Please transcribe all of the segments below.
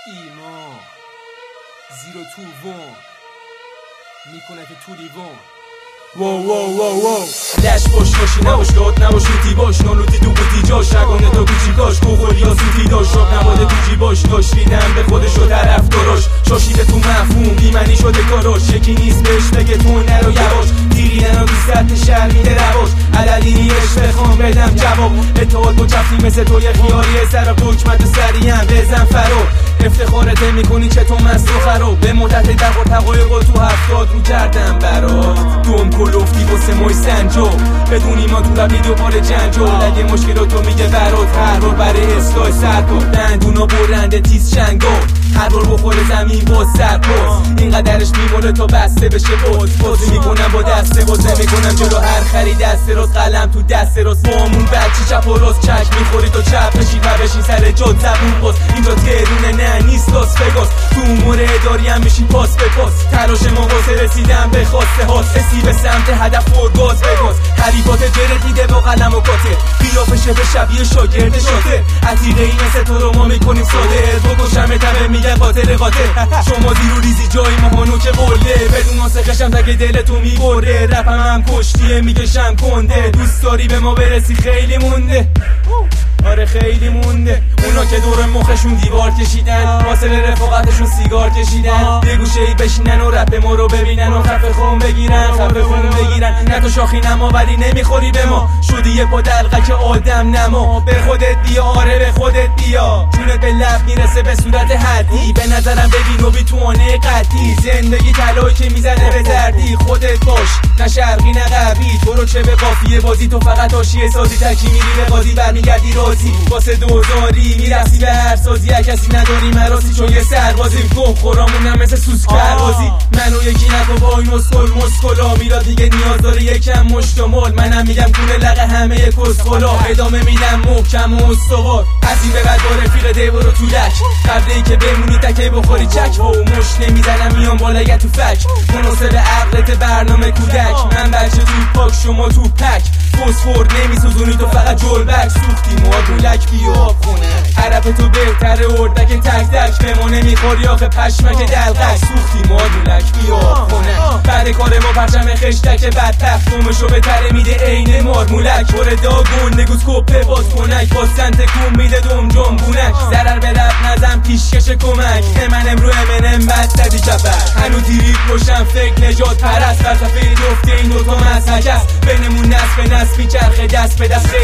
ایمان زیرو تو وون میکنه تو لیوان واو لش باش نباش داد نباش لوتی باش نالوتی تو قوطی جاش نگانه تا کوچیکاش کوخوری یا سوتی داشت شب نباده تو جیباش داشت ریدم به خودش و طرف داراش شاشیده تو مفهوم بیمنی شده کاراش یکی نیست بهش بگه تو نرو یواش دیری ننو بیستت شهر میده رواش عللی نیش بخوام بدم جواب اتحاد با چفتی مثل توی خیاریه سر حکمت و سریعم بزن فرار افتخارت میکنی چه تو مست و خراب به مدت دقا تقایق تو 70 رو کردم برات دوم کلوفتی واسه مای سنجا بدون ایمان تو رفتی دوباره جنجال اگه مشکلاتو میگه برات هر بار برای اصلاح سر کن دندونا برنده تیز چنگا هر بار بخوره زمین باز سرپاس اینقدرش میمونه تا بسته بشه بازی میکنم با دسته بازه میکنم جلو هر خری دست راست قلم تو دست راست بامون بچی چپ و راست چک میخوری تو چپ بشی و بشین سر جد زبون باز اینجا تهرونه نه نیست لاس وگاس تو امور اداری هم میشی پاس به پاس تلاش ما واسه رسیدن به خواسته هاست رسی به سمت هدف و گاز بگاز حریفات جره دیده با قلم و کاته قیافه به شبیه شاگرد شاته عتیقه ای مثل تو رو ما میکنیم ساده بکشم تبه میگه قاتل شما زیرو ریزی جای ماهانو که بله بدون آسقشم تگه دل تو میبره رپم هم کشتیه میکشم کنده دوست داری به ما برسی خیلی مونده آره خیلی مونده اونا که دور مخشون دیوار کشیدن فاصله رفاقتشون سیگار کشیدن یه گوشه ای بشینن و رپ ما رو ببینن و خفه خون بگیرن نه تو شاخی نما ولی نمیخوری به ما شدی یه پا دلقک آدم نما به خودت بیا آره به خودت بیا جونت به لب میرسه به صورت حدی به نظرم ببین و بی توانه قطعی زندگی طلایی که میزنه به زردی خودت باش نه شرقی نه غربی تو رو چه به قافیه بازی تو فقط حاشیه سازی تکی میری به قاضی برمیگردی راضی واسه دوزاری میرسی به هر سازی کسی نداری مراسی چون یه سربازی گم خورامونم مثل سوسک پروازی منو یکی نکن با این مسکلا میراد دیگه نیاز داره یکم مشتمال منم میگم کونه لقه همه کسخلا ادامه میدم محکم و استوار از این به بعد با رفیق دیو رو تو لک قبل ای که بمونی تکه بخوری چک و مش نمیزنم میام بالای تو فک مناسب عقلت برنامه کودک من بچه تو پاک شما تو پک فسفور نمیسوزونی تو فقط جلبک سوختی مادولک بیاب خونه عرب تو بهتره اردک تک تک به ما نمیخوری آخه پشمک دلقک سوختی مادولک بیاب خونه بعد کار ما پرچم خشتک بدبخت دومشو به تره میده عین مارمولک پر داگون نگوز کپه باز کنک با سنت کون میده دوم جنبونک ضرر به رب نزم پیشکش کمک من امرو امنم بد زدی چپک هنو تیریک روشن فکر نجات پرست فلسفه جفته این دوتا مسحک است بینمون نصف به نصف میچرخه دست به دست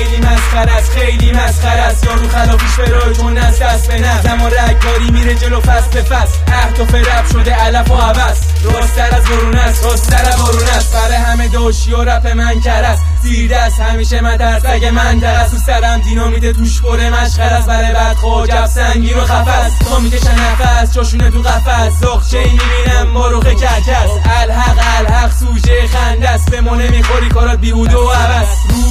خیلی مسخره است یارو خلافیش فرای چون نست دست به نست زمان رگباری میره جلو فصل به فصل اهداف رپ شده علف و عوض راستر از برون است برای همه داشی و رپ من کرست زیر دست همیشه مدرسگ من درست تو سرم دینامیت توش پره مشخر است برای بعد خواجب سنگین و خفست تا میکشن نفس جاشونه تو قفس زاغچه ای میبینم باروخه کرکس الحق سوژه خنده است به ما نمیخوری کارات بیهوده و عبس